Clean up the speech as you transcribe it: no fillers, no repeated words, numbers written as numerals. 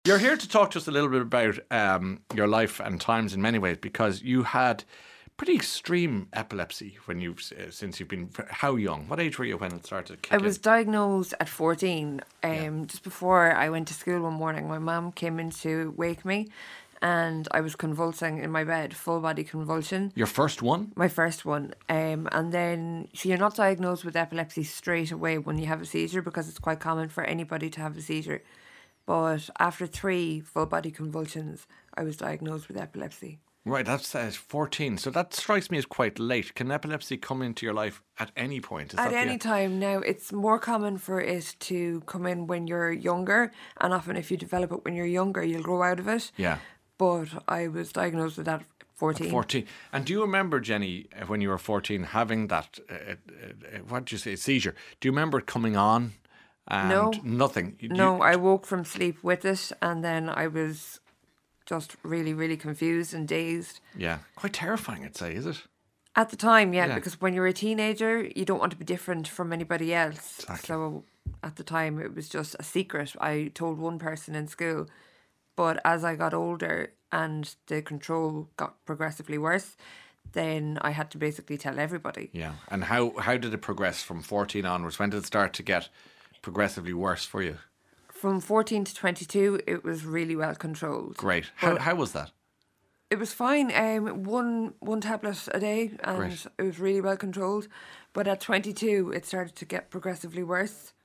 You're here to talk to us a little bit about your life and times in many ways, because you had pretty extreme epilepsy since you've been. How young? What age were you when it started to kick I in? was diagnosed at 14. Just before I went to school one morning, my mum came in to wake me, and I was convulsing in my bed, full body convulsion. Your first one? My first one. And then, so you're not diagnosed with epilepsy straight away when you have a seizure, because it's quite common for anybody to have a seizure. But after 3 full body convulsions, I was diagnosed with epilepsy. Right, that's 14. So that strikes me as quite late. Can epilepsy come into your life at any point? At any time. Now, it's more common for it to come in when you're younger, and often if you develop it when you're younger, you'll grow out of it. Yeah. But I was diagnosed with that at 14. At 14. And do you remember, Jenny, when you were 14, having that, what did you say, seizure? Do you remember it coming on? And No. Nothing? No, I woke from sleep with it, and then I was just really, really confused and dazed. Yeah. Quite terrifying, I'd say, is it? At the time, Yeah. because when you're a teenager, you don't want to be different from anybody else. Exactly. So at the time, it was just a secret. I told one person in school. But as I got older and the control got progressively worse, then I had to basically tell everybody. Yeah. And how did it progress from 14 onwards? When did it start to get progressively worse for you? From 14 to 22, it was really well controlled. Great. But How was that? it was fine. One tablet a day, and Great. it was really well controlled. But at 22, it started to get progressively worse.